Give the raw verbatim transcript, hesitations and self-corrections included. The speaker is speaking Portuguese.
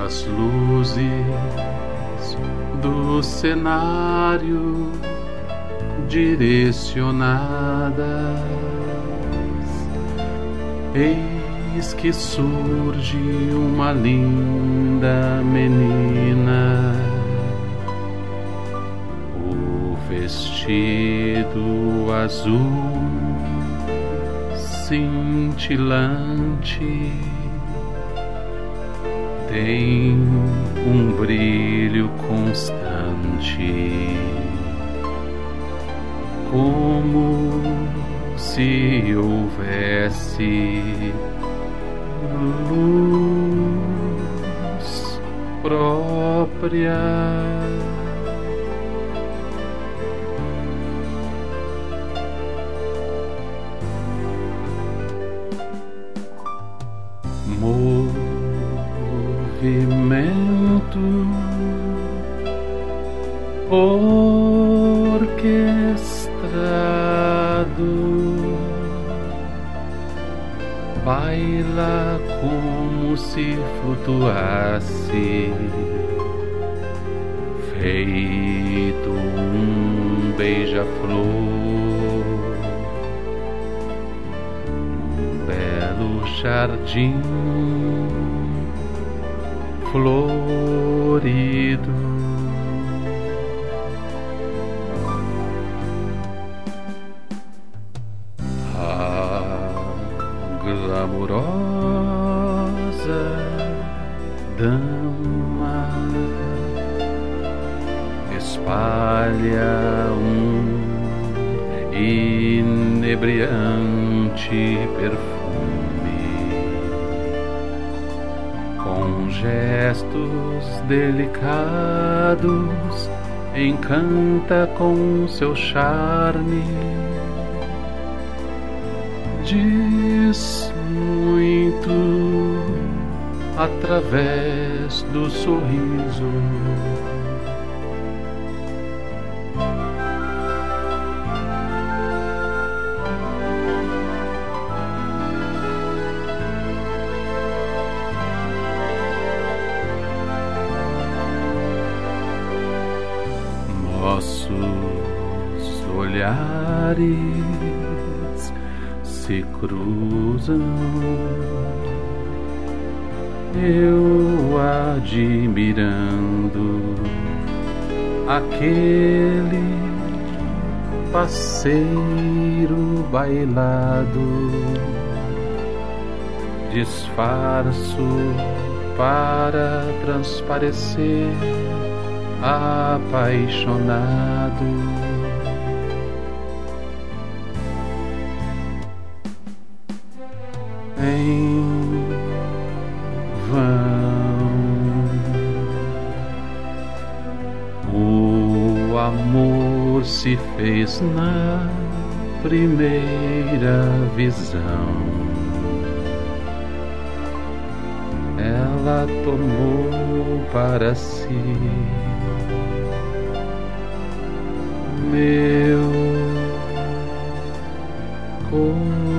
As luzes do cenário direcionadas, eis que surge uma linda menina. O vestido azul cintilante tem um brilho constante, como se houvesse luz própria. Movimento orquestrado, baila como se flutuasse, feito um beija-flor, um belo jardim florido. A glamurosa dama espalha um inebriante perfume, com gestos delicados encanta com seu charme, diz muito através do sorriso. Nossos olhares se cruzam, eu admirando aquele passeiro bailado, disfarço para transparecer apaixonado. Em vão o amor se fez na primeira visão. Ela tomou para si meu coração.